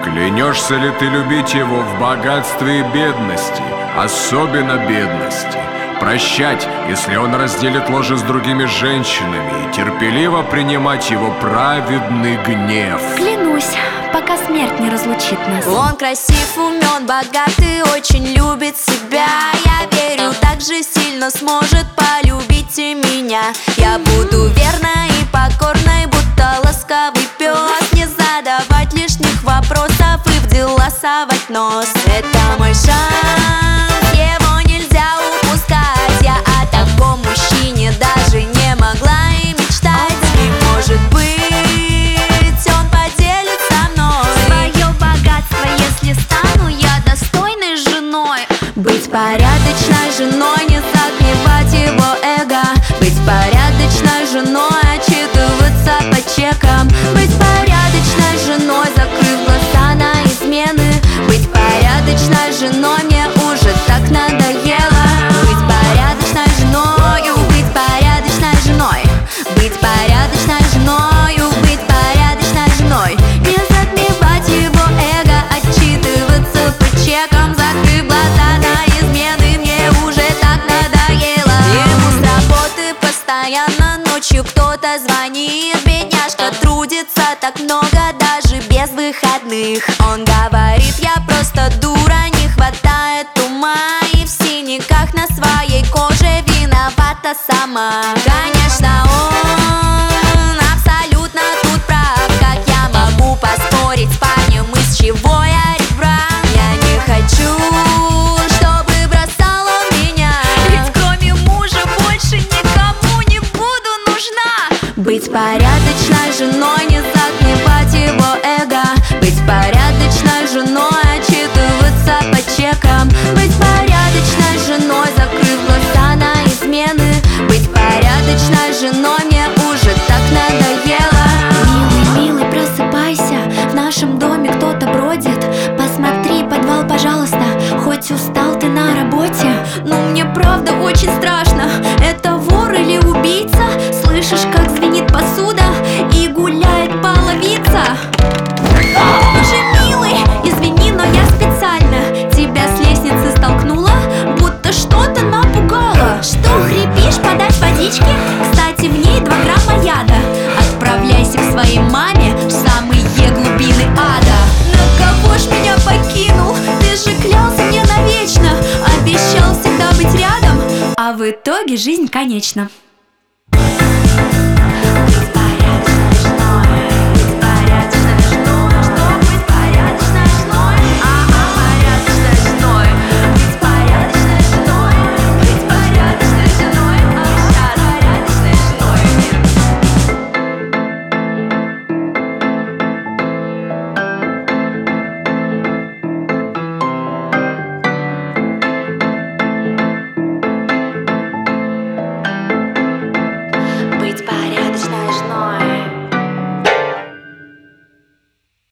Клянешься ли ты любить его в богатстве и бедности, особенно бедности? Прощать, если он разделит ложе с другими женщинами, и терпеливо принимать его праведный гнев? Клянусь, пока смерть не разлучит нас. Он красив, умен, богат и очень любит себя. Я верю, так же сильно сможет полюбить и меня. Я буду верной и покорной, будто ласковый пес. Не задавать лишних вопросов и в дела совать нос. Это мой шанс, его нельзя упускать. Я о таком мужчине даже не могла и мечтать. И может быть, он поделит со мной Свое богатство, если стану я достойной женой. быть порядочной женой, не загнивать его эго. Быть порядочной женой, отчитываться по чекам. Быть порядочной женой, закрыв глаза на измены. Быть порядочной женой, мне уже так надоело. Быть порядочной женою, быть порядочной женой. Быть порядочной женою, быть порядочной женой. Не затмевать его эго, отчитываться по чекам. Закрыв глаза на измены, мне уже так надоело. Ему с работы постоянно ночью кто-то звонит. Бедняжка трудится так много, даже без выходных. Он говорит, я просто дура, не хватает ума. И в синяках на своей коже виновата сама. Конечно, он абсолютно тут прав. Как я могу поспорить с парнем, из чего я ребра? Я не хочу, чтобы бросал он меня, ведь кроме мужа больше никому не буду нужна. Быть порядочной женой, не загнивать его эго. Быть порядочной женой, отчитываться по чекам. Быть порядочной женой, закрыв глаза на измены. Быть порядочной женой, мне уже так надоело. Милый, милый, просыпайся, в нашем доме кто-то бродит. Посмотри подвал, пожалуйста, хоть устал ты на работе. Ну мне правда очень страшно, это вор или убийца? Слышишь, как звенит посуда и гуляет половица? Боже милый, извини, но я специально тебя с лестницы столкнула, будто что-то напугала. Что, хрипишь, подать водички? Кстати, в ней 2 грамма яда. Отправляйся к своей маме в самые глубины ада. На кого ж меня покинул? Ты же клялся мне навечно, обещал всегда быть рядом, а в итоге жизнь конечна.